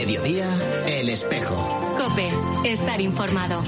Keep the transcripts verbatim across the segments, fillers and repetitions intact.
mediodía, El Espejo. COPE, estar informado.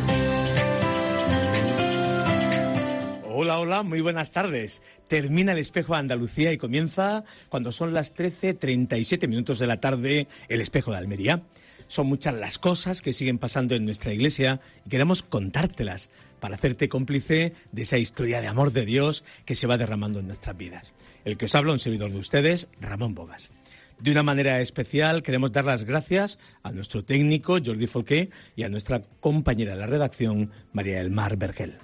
Hola, hola, muy buenas tardes. Termina El Espejo de Andalucía y comienza cuando son las trece treinta y siete minutos de la tarde, El Espejo de Almería. Son muchas las cosas que siguen pasando en nuestra iglesia y queremos contártelas para hacerte cómplice de esa historia de amor de Dios que se va derramando en nuestras vidas. El que os habla, un servidor de ustedes, Ramón Bogas. De una manera especial queremos dar las gracias a nuestro técnico, Jordi Folqué, y a nuestra compañera de la redacción, María del Mar Vergel.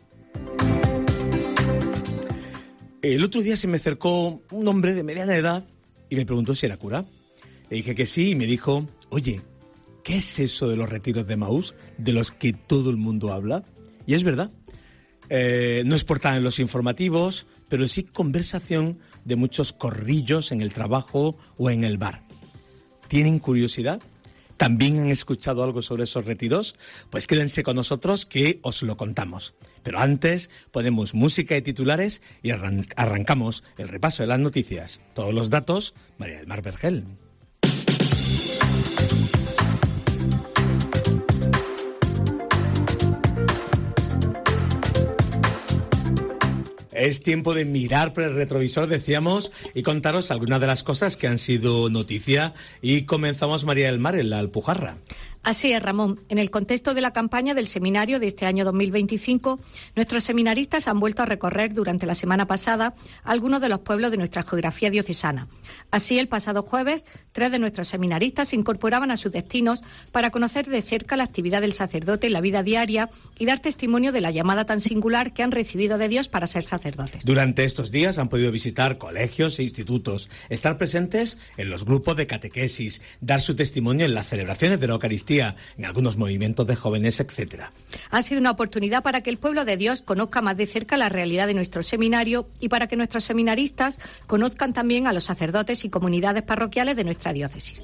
El otro día se me acercó un hombre de mediana edad y me preguntó si era cura. Le dije que sí y me dijo, oye, ¿qué es eso de los retiros de Emaús, de los que todo el mundo habla? Y es verdad, eh, no es portada en los informativos, pero sí conversación de muchos corrillos en el trabajo o en el bar. ¿Tienen curiosidad? ¿También han escuchado algo sobre esos retiros? Pues quédense con nosotros que os lo contamos. Pero antes ponemos música y titulares y arran- arrancamos el repaso de las noticias. Todos los datos, María del Mar Vergel. Es tiempo de mirar por el retrovisor, decíamos, y contaros algunas de las cosas que han sido noticia. Y comenzamos, María del Mar, en la Alpujarra. Así es, Ramón. En el contexto de la campaña del seminario de este año dos mil veinticinco, nuestros seminaristas han vuelto a recorrer durante la semana pasada algunos de los pueblos de nuestra geografía diocesana. Así, el pasado jueves, tres de nuestros seminaristas se incorporaban a sus destinos para conocer de cerca la actividad del sacerdote en la vida diaria y dar testimonio de la llamada tan singular que han recibido de Dios para ser sacerdotes. Durante estos días han podido visitar colegios e institutos, estar presentes en los grupos de catequesis, dar su testimonio en las celebraciones de la Eucaristía, en algunos movimientos de jóvenes, etcétera. Ha sido una oportunidad para que el pueblo de Dios conozca más de cerca la realidad de nuestro seminario y para que nuestros seminaristas conozcan también a los sacerdotes y comunidades parroquiales de nuestra diócesis.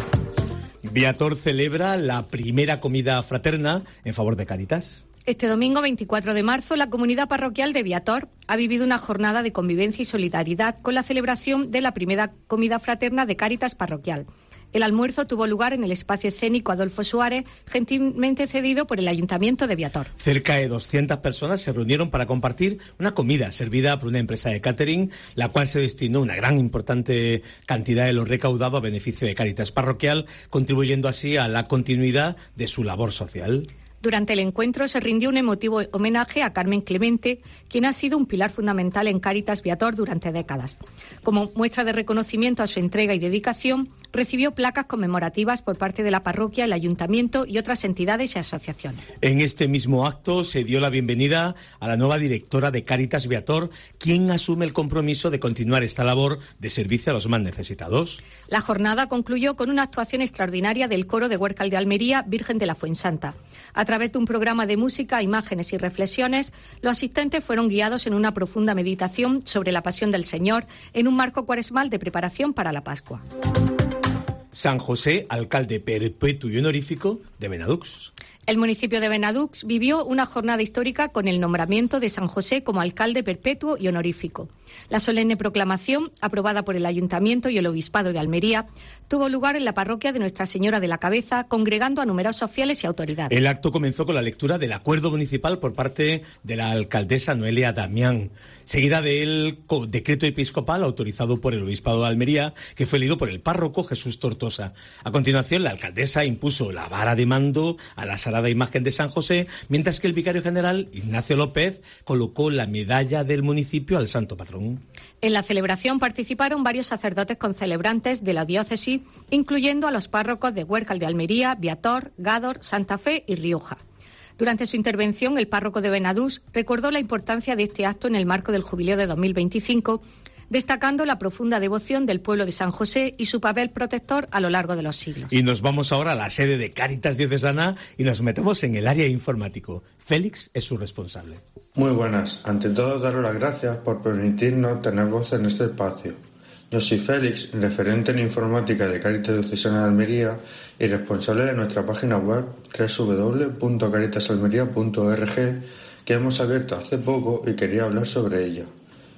Viator celebra la primera comida fraterna en favor de Cáritas. Este domingo veinticuatro de marzo, la comunidad parroquial de Viator ha vivido una jornada de convivencia y solidaridad con la celebración de la primera comida fraterna de Cáritas parroquial. El almuerzo tuvo lugar en el espacio escénico Adolfo Suárez, gentilmente cedido por el Ayuntamiento de Viator. Cerca de doscientas personas se reunieron para compartir una comida servida por una empresa de catering, la cual se destinó una gran importante cantidad de lo recaudado a beneficio de Cáritas parroquial, contribuyendo así a la continuidad de su labor social. Durante el encuentro se rindió un emotivo homenaje a Carmen Clemente, quien ha sido un pilar fundamental en Cáritas Viator durante décadas. Como muestra de reconocimiento a su entrega y dedicación, recibió placas conmemorativas por parte de la parroquia, el ayuntamiento y otras entidades y asociaciones. En este mismo acto se dio la bienvenida a la nueva directora de Cáritas Viator, quien asume el compromiso de continuar esta labor de servicio a los más necesitados. La jornada concluyó con una actuación extraordinaria del coro de Huércal de Almería, Virgen de la Fuensanta. A través de un programa de música, imágenes y reflexiones, los asistentes fueron guiados en una profunda meditación sobre la pasión del Señor en un marco cuaresmal de preparación para la Pascua. San José, alcalde perpetuo y honorífico de Benadux. El municipio de Benadux vivió una jornada histórica con el nombramiento de San José como alcalde perpetuo y honorífico. La solemne proclamación, aprobada por el Ayuntamiento y el Obispado de Almería, tuvo lugar en la parroquia de Nuestra Señora de la Cabeza, congregando a numerosos fieles y autoridades. El acto comenzó con la lectura del acuerdo municipal por parte de la alcaldesa Noelia Damián, seguida del decreto episcopal autorizado por el Obispado de Almería, que fue leído por el párroco Jesús Tortosa. A continuación, la alcaldesa impuso la vara de mando a la sagrada imagen de San José, mientras que el vicario general, Ignacio López, colocó la medalla del municipio al santo patrón. En la celebración participaron varios sacerdotes concelebrantes de la diócesis, incluyendo a los párrocos de Huércal de Almería, Viator, Gádor, Santa Fe y Rioja. Durante su intervención, el párroco de Benadús recordó la importancia de este acto en el marco del jubileo de dos mil veinticinco, destacando la profunda devoción del pueblo de San José y su papel protector a lo largo de los siglos. Y nos vamos ahora a la sede de Cáritas Diocesana y nos metemos en el área informático. Félix es su responsable. Muy buenas. Ante todo, daros las gracias por permitirnos tener voz en este espacio. Yo soy Félix, referente en informática de Cáritas Diocesana de Almería y responsable de nuestra página web doble u doble u doble u punto caritas almería punto org, que hemos abierto hace poco y quería hablar sobre ella.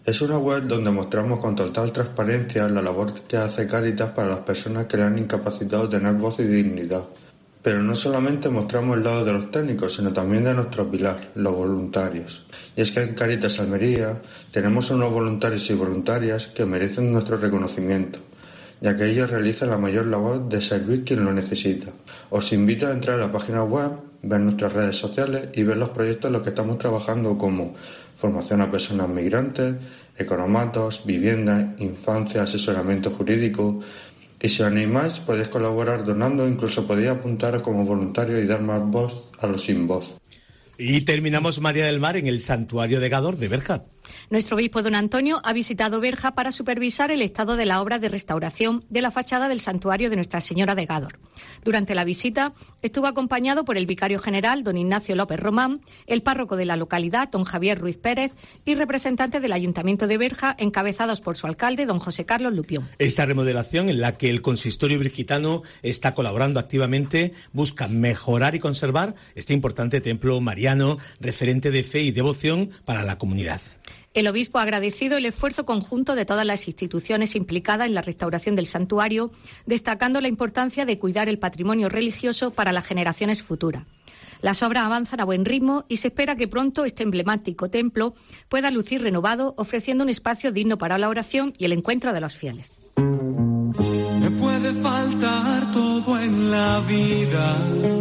Es una web donde mostramos con total transparencia la labor que hace Cáritas para las personas que le han incapacitado tener voz y dignidad. Pero no solamente mostramos el lado de los técnicos, sino también de nuestro pilar, los voluntarios. Y es que en Cáritas Almería tenemos unos voluntarios y voluntarias que merecen nuestro reconocimiento, ya que ellos realizan la mayor labor de servir quien lo necesita. Os invito a entrar a la página web, ver nuestras redes sociales y ver los proyectos en los que estamos trabajando, como formación a personas migrantes, economatos, vivienda, infancia, asesoramiento jurídico. Y si os animáis, podéis colaborar donando, incluso podéis apuntaros como voluntario y dar más voz a los sin voz. Y terminamos, María del Mar, en el Santuario de Gádor de Berja. Nuestro obispo don Antonio ha visitado Berja para supervisar el estado de la obra de restauración de la fachada del santuario de Nuestra Señora de Gádor. Durante la visita estuvo acompañado por el vicario general don Ignacio López Román, el párroco de la localidad don Javier Ruiz Pérez y representantes del Ayuntamiento de Berja, encabezados por su alcalde don José Carlos Lupión. Esta remodelación, en la que el consistorio virgitano está colaborando activamente, busca mejorar y conservar este importante templo mariano, referente de fe y devoción para la comunidad. El obispo ha agradecido el esfuerzo conjunto de todas las instituciones implicadas en la restauración del santuario, destacando la importancia de cuidar el patrimonio religioso para las generaciones futuras. Las obras avanzan a buen ritmo y se espera que pronto este emblemático templo pueda lucir renovado, ofreciendo un espacio digno para la oración y el encuentro de los fieles. Me puede faltar todo en la vida,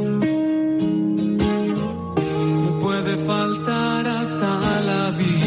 me puede faltar hasta la vida.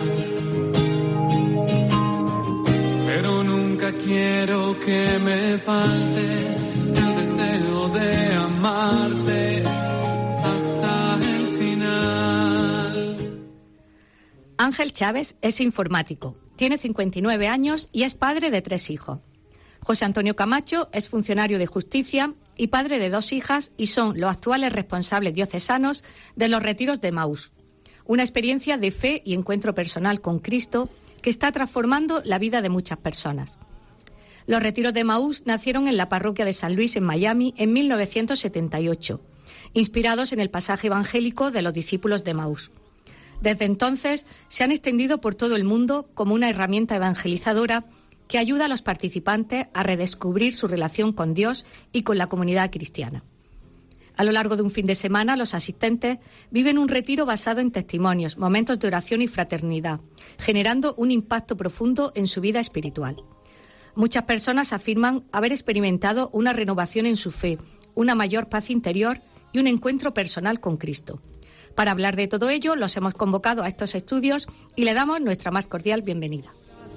Quiero que me falte el deseo de amarte hasta el final. Ángel Chávez es informático, tiene cincuenta y nueve años y es padre de tres hijos. José Antonio Camacho es funcionario de justicia y padre de dos hijas y son los actuales responsables diocesanos de los retiros de Emaús, una experiencia de fe y encuentro personal con Cristo que está transformando la vida de muchas personas. Los retiros de Emaús nacieron en la parroquia de San Luis, en Miami, en mil novecientos setenta y ocho, inspirados en el pasaje evangélico de los discípulos de Emaús. Desde entonces se han extendido por todo el mundo como una herramienta evangelizadora que ayuda a los participantes a redescubrir su relación con Dios y con la comunidad cristiana. A lo largo de un fin de semana, los asistentes viven un retiro basado en testimonios, momentos de oración y fraternidad, generando un impacto profundo en su vida espiritual. Muchas personas afirman haber experimentado una renovación en su fe, una mayor paz interior y un encuentro personal con Cristo. Para hablar de todo ello, los hemos convocado a estos estudios y le damos nuestra más cordial bienvenida.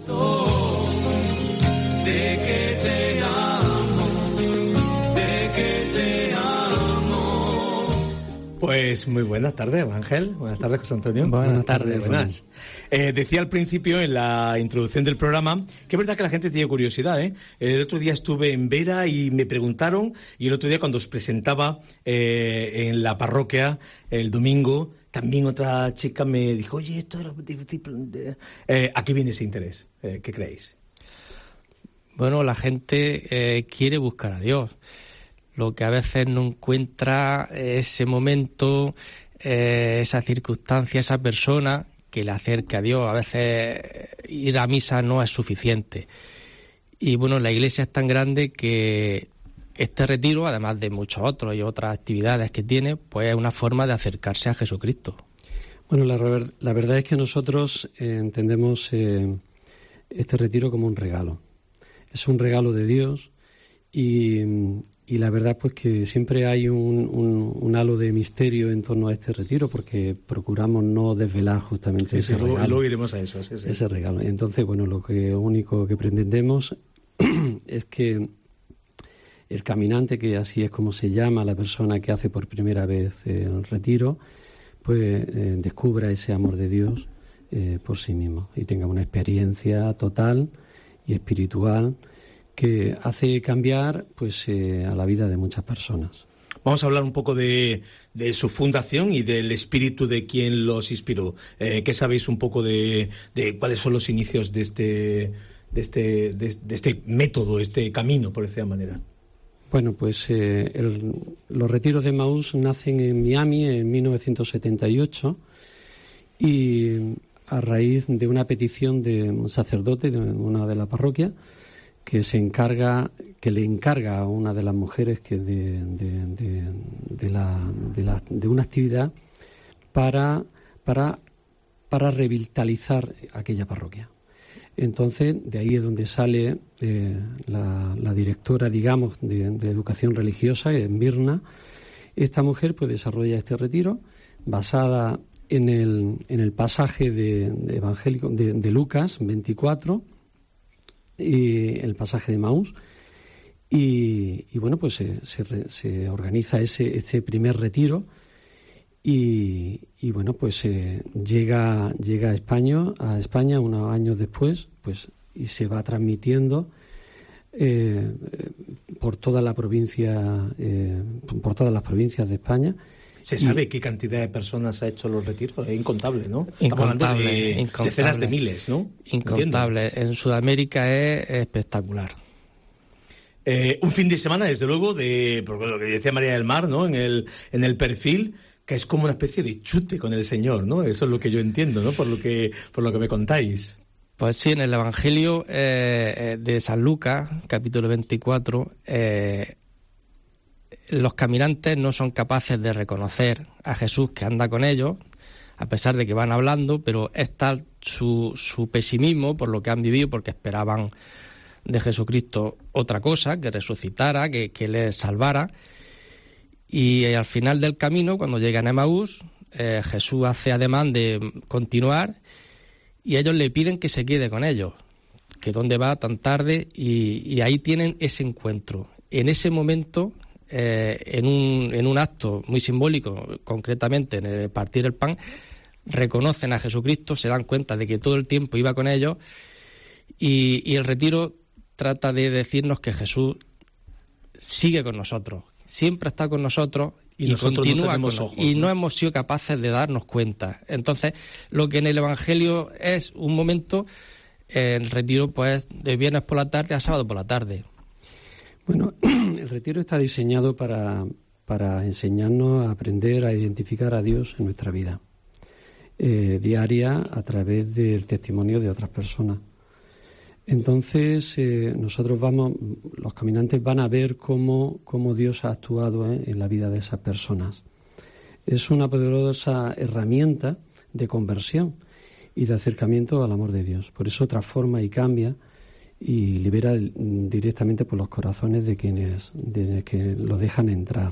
De que te amo, de que te amo. Pues muy buenas tardes, Ángel. Buenas tardes, José Antonio. Buenas, buenas tardes. Buenas. Eh, decía al principio, en la introducción del programa, que es verdad que la gente tiene curiosidad, ¿eh? El otro día estuve en Vera y me preguntaron, y el otro día cuando os presentaba eh, en la parroquia el domingo, también otra chica me dijo, oye, esto es... Eh, ¿A qué viene ese interés? Eh, ¿Qué creéis? Bueno, la gente eh, quiere buscar a Dios. Lo que a veces no encuentra ese momento, eh, esa circunstancia, esa persona que le acerca a Dios. A veces ir a misa no es suficiente. Y bueno, la iglesia es tan grande que este retiro, además de muchos otros y otras actividades que tiene, pues es una forma de acercarse a Jesucristo. Bueno, la, la verdad es que nosotros eh, entendemos eh, este retiro como un regalo. Es un regalo de Dios y... Y la verdad pues que siempre hay un, un, un halo de misterio en torno a este retiro porque procuramos no desvelar justamente sí, ese sí, regalo. Luego iremos a eso. Sí, sí. Ese regalo. Y entonces, bueno, lo que único que pretendemos es que el caminante, que así es como se llama la persona que hace por primera vez el retiro, pues eh, descubra ese amor de Dios eh, por sí mismo y tenga una experiencia total y espiritual que hace cambiar pues eh, a la vida de muchas personas. Vamos a hablar un poco de, de su fundación y del espíritu de quien los inspiró. Eh, ¿Qué sabéis un poco de, de cuáles son los inicios de este, de este, de, de este método, este camino, por decir de manera? Bueno, pues eh, el, los retiros de Emaús nacen en Miami en mil novecientos setenta y ocho y a raíz de una petición de un sacerdote de una de las parroquias que se encarga, que le encarga a una de las mujeres que de, de, de, de, la, de, la, de una actividad para, para, para revitalizar aquella parroquia. Entonces, de ahí es donde sale eh, la, la directora, digamos, de, de educación religiosa en Mirna. Esta mujer pues desarrolla este retiro basada en el, en el pasaje de, de evangélico de, de Lucas veinticuatro, y el pasaje de Maús, y, y bueno, pues se, se, se organiza ese, ese primer retiro, y, y bueno, pues eh, llega, llega a España, a España unos años después, pues y se va transmitiendo eh, por toda la provincia, eh, por todas las provincias de España. ¿Se sabe y, qué cantidad de personas ha hecho los retiros? Es incontable, ¿no? Incontable, Estamos hablando de incontable, decenas de miles, ¿no? Incontable. Entiendo. En Sudamérica es espectacular. Eh, un fin de semana, desde luego, de por lo que decía María del Mar, ¿no? En el, en el perfil, que es como una especie de chute con el Señor, ¿no? Eso es lo que yo entiendo, ¿no? Por lo que, por lo que me contáis. Pues sí, en el Evangelio eh, de San Lucas, capítulo veinticuatro, eh, los caminantes no son capaces de reconocer a Jesús que anda con ellos, a pesar de que van hablando, pero es tal su, su pesimismo por lo que han vivido, porque esperaban de Jesucristo otra cosa, que resucitara, que, que les salvara. Y al final del camino, cuando llegan a Emaús, eh, Jesús hace ademán de continuar y ellos le piden que se quede con ellos, que dónde va tan tarde, y, y ahí tienen ese encuentro. En ese momento, eh, en, un, en un acto muy simbólico, concretamente en el partir el pan, reconocen a Jesucristo, se dan cuenta de que todo el tiempo iba con ellos, y, y el retiro trata de decirnos que Jesús sigue con nosotros, siempre está con nosotros y, y continúa no con nosotros, y ¿no? no hemos sido capaces de darnos cuenta. Entonces, lo que en el Evangelio es un momento, el retiro pues de viernes por la tarde a sábado por la tarde. Bueno, el retiro está diseñado para, para enseñarnos a aprender a identificar a Dios en nuestra vida eh, diaria a través del testimonio de otras personas. Entonces, eh, nosotros vamos, los caminantes van a ver cómo, cómo Dios ha actuado eh, en la vida de esas personas. Es una poderosa herramienta de conversión y de acercamiento al amor de Dios. Por eso transforma y cambia y libera directamente por los corazones de quienes de que lo dejan entrar.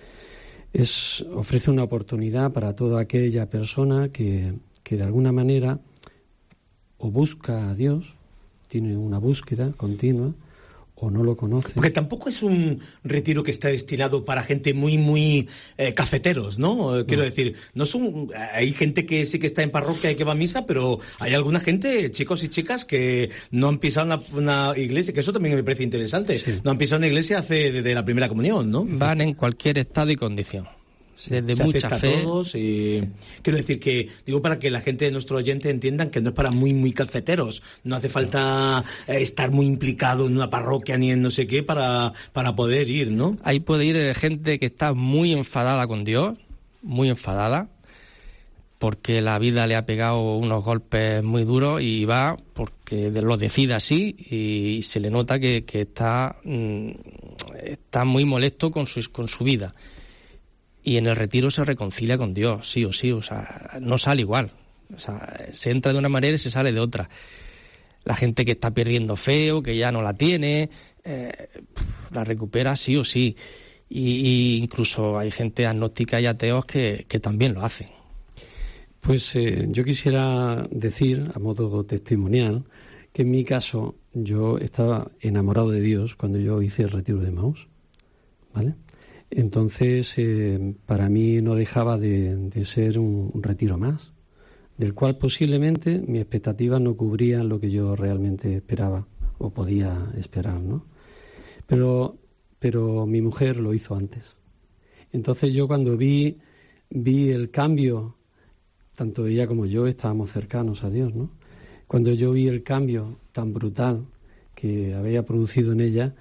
Es, ofrece una oportunidad para toda aquella persona que, que de alguna manera o busca a Dios, tiene una búsqueda continua, o no lo conoce. Porque tampoco es un retiro que está destinado para gente muy, muy eh, cafeteros, ¿no? Quiero no. decir, no son, hay gente que sí que está en parroquia y que va a misa, pero hay alguna gente, chicos y chicas, que no han pisado una, una iglesia, que eso también me parece interesante, sí. no han pisado una iglesia hace desde la primera comunión, ¿no? Van en cualquier estado y condición. Desde se mucha acepta fe. A todos y quiero decir que, digo, para que la gente de nuestro oyente entiendan que no es para muy, muy cafeteros, no hace falta eh, estar muy implicado en una parroquia ni en no sé qué para, para poder ir, ¿no? Ahí puede ir gente que está muy enfadada con Dios, muy enfadada, porque la vida le ha pegado unos golpes muy duros y va porque lo decide así y se le nota que, que está, está muy molesto con su, con su vida. Y en el retiro se reconcilia con Dios, sí o sí, o sea, no sale igual. O sea, se entra de una manera y se sale de otra. La gente que está perdiendo fe o que ya no la tiene, eh, la recupera sí o sí. Y, y incluso hay gente agnóstica y ateos que, que también lo hacen. Pues eh, yo quisiera decir, a modo testimonial, que en mi caso yo estaba enamorado de Dios cuando yo hice el retiro de Emaús, ¿vale? Entonces, eh, para mí no dejaba de, de ser un, un retiro más, del cual posiblemente mis expectativas no cubrían lo que yo realmente esperaba o podía esperar, ¿no? Pero, pero mi mujer lo hizo antes. Entonces yo cuando vi, vi el cambio, tanto ella como yo estábamos cercanos a Dios, ¿no? Cuando yo vi el cambio tan brutal que había producido en ella,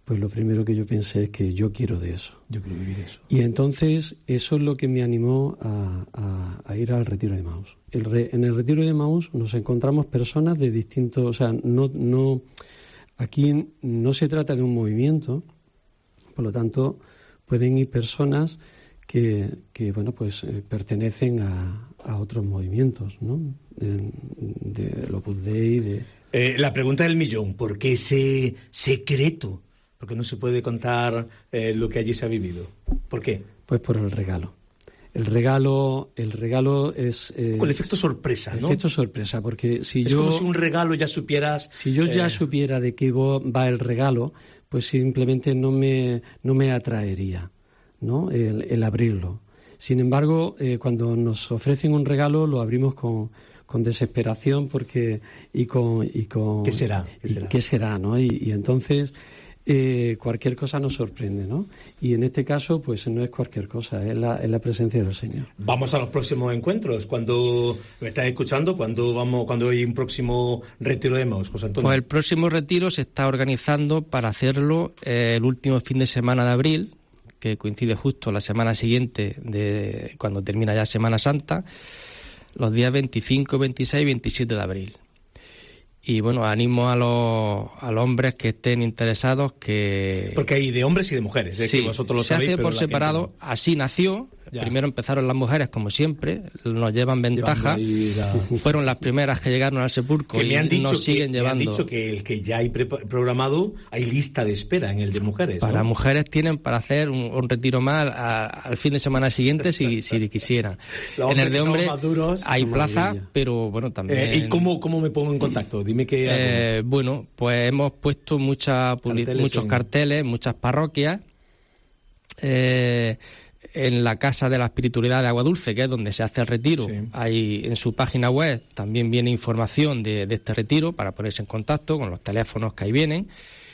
pues lo primero que yo pensé es que yo quiero de eso. Yo quiero vivir eso. Y entonces eso es lo que me animó a, a, a ir al retiro de Emaús. El re, en el retiro de Emaús nos encontramos personas de distintos... O sea, no, no, aquí no se trata de un movimiento, por lo tanto pueden ir personas que, que bueno, pues eh, pertenecen a, a otros movimientos, ¿no? De, de Opus Dei, de... Eh, la pregunta del millón, ¿por qué ese secreto? Porque no se puede contar eh, lo que allí se ha vivido. ¿Por qué? Pues por el regalo. El regalo, el regalo es... Eh, Con el efecto sorpresa, ¿no? El efecto sorpresa, porque si es yo... Es como si un regalo ya supieras... Si yo ya eh... supiera de qué va el regalo, pues simplemente no me, no me atraería, ¿no? El, el abrirlo. Sin embargo, eh, cuando nos ofrecen un regalo, lo abrimos con... con desesperación porque y con y con ¿Qué será? ¿Qué será? ¿Qué será, no? Y, y entonces eh, cualquier cosa nos sorprende, ¿no? Y en este caso, pues no es cualquier cosa, es la, es la presencia del Señor. Vamos a los próximos encuentros. Cuando me estás escuchando, cuando vamos, cuando hay un próximo retiro de Emaús, José Antonio. Pues el próximo retiro se está organizando para hacerlo eh, el último fin de semana de abril, que coincide justo la semana siguiente de cuando termina ya Semana Santa. Los días veinticinco, veintiséis y veintisiete de abril. Y bueno, animo a los, a los hombres que estén interesados que... Porque hay de hombres y de mujeres, ¿eh? Sí, que vosotros lo se sabéis, hace pero por la separado, gente no. Así nació. Ya. Primero empezaron las mujeres, como siempre, nos llevan ventaja. La... Fueron las primeras que llegaron al sepulcro y nos siguen que, llevando. Me han dicho que el que ya hay programado, hay lista de espera en el de mujeres, Para ¿no? mujeres tienen para hacer un, un retiro más a, al fin de semana siguiente si, si quisieran. En el de hombres hay plaza, pero bueno, también... Eh, ¿Y cómo, cómo me pongo en contacto? Dime que... Eh, bueno, pues hemos puesto mucha public... muchos en... carteles, muchas parroquias. Eh... En la Casa de la Espiritualidad de Agua Dulce, que es donde se hace el retiro, sí. Hay en su página web también viene información de, de este retiro para ponerse en contacto con los teléfonos que ahí vienen.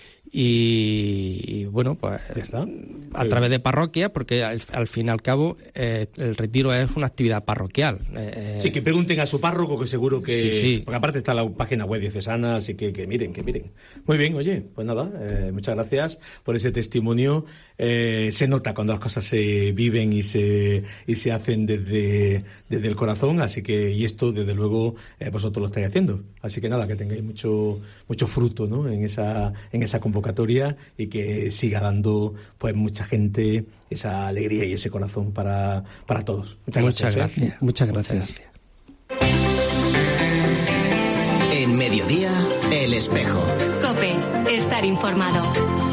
Y, y bueno, pues ¿Ya está? a través de parroquias, porque al, al fin y al cabo eh, el retiro es una actividad parroquial. Eh, sí, que pregunten a su párroco, que seguro que... Sí, sí. Porque aparte está la página web diocesana, así que, que miren, que miren. Muy bien, oye, pues nada, eh, muchas gracias por ese testimonio. Eh, se nota cuando las cosas se viven y se y se hacen desde, desde el corazón, así que, y esto desde luego eh, vosotros lo estáis haciendo. Así que nada, que tengáis mucho mucho fruto, ¿no? en esa en esa convocatoria y que siga dando pues mucha gente esa alegría y ese corazón para, para todos. Muchas, muchas gracias. gracias. ¿eh? Muchas gracias. Muchas gracias. En Mediodía, El Espejo. COPE, estar informado.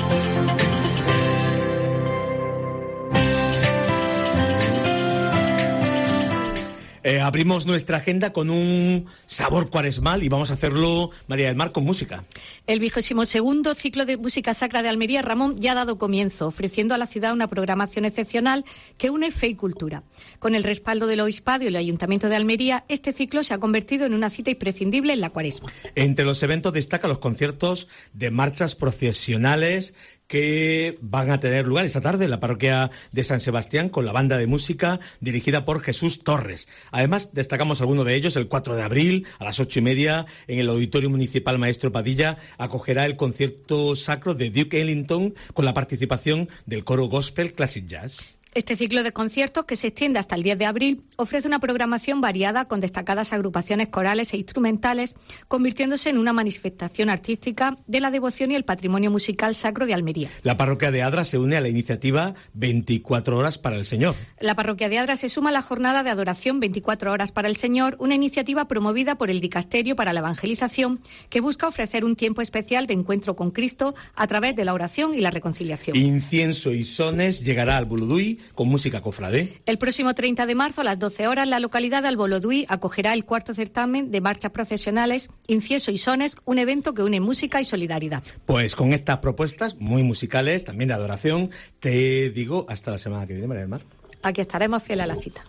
Eh, abrimos nuestra agenda con un sabor cuaresmal y vamos a hacerlo, María del Mar, con música. El vigésimo segundo ciclo de música sacra de Almería, Ramón, ya ha dado comienzo, ofreciendo a la ciudad una programación excepcional que une fe y cultura. Con el respaldo del Obispado y el Ayuntamiento de Almería, este ciclo se ha convertido en una cita imprescindible en la cuaresma. Entre los eventos destacan los conciertos de marchas procesionales que van a tener lugar esta tarde en la parroquia de San Sebastián con la banda de música dirigida por Jesús Torres. Además, destacamos alguno de ellos. El cuatro de abril, a las ocho y media, en el Auditorio Municipal Maestro Padilla, acogerá el concierto sacro de Duke Ellington con la participación del coro Gospel Classic Jazz. Este ciclo de conciertos, que se extiende hasta el diez de abril, ofrece una programación variada con destacadas agrupaciones corales e instrumentales, convirtiéndose en una manifestación artística de la devoción y el patrimonio musical sacro de Almería. La parroquia de Adra se une a la iniciativa veinticuatro horas para el Señor. La parroquia de Adra se suma a la jornada de adoración veinticuatro horas para el Señor, una iniciativa promovida por el Dicasterio para la Evangelización que busca ofrecer un tiempo especial de encuentro con Cristo a través de la oración y la reconciliación. Incienso y sones llegará al Buluduy con música cofrade. El próximo treinta de marzo a las doce horas la localidad de Alboloduy acogerá el cuarto certamen de marchas procesionales Incienso y Sones, un evento que une música y solidaridad. Pues con estas propuestas muy musicales, también de adoración, te digo hasta la semana que viene, María del Mar. Aquí estaremos fieles a la cita.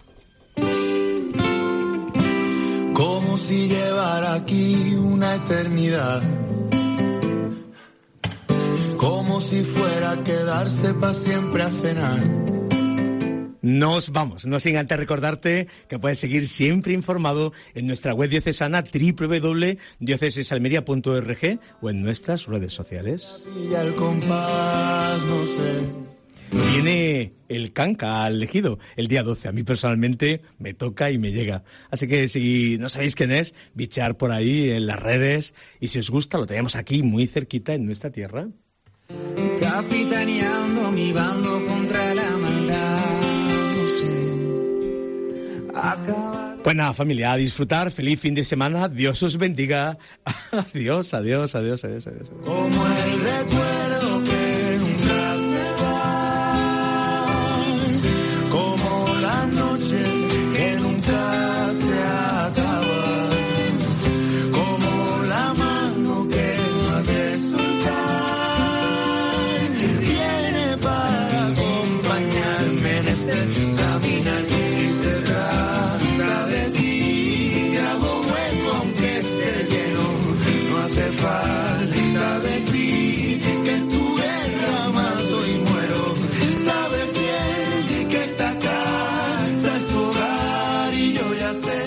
Como si llevara aquí una eternidad, como si fuera a quedarse para siempre a cenar. Nos vamos, no sin antes recordarte que puedes seguir siempre informado en nuestra web diocesana doble u doble u doble u punto diocesesalmería punto org o en nuestras redes sociales. Viene el Canca al Ejido el día doce. A mí personalmente me toca y me llega. Así que si no sabéis quién es, bichear por ahí en las redes. Y si os gusta, lo tenemos aquí muy cerquita en nuestra tierra. Capitaneando mi bando contra la maldad, no sé. Acaba... Pues nada, familia, a disfrutar. Feliz fin de semana. Dios os bendiga. Adiós, adiós, adiós, adiós, adiós. Como el recuerdo.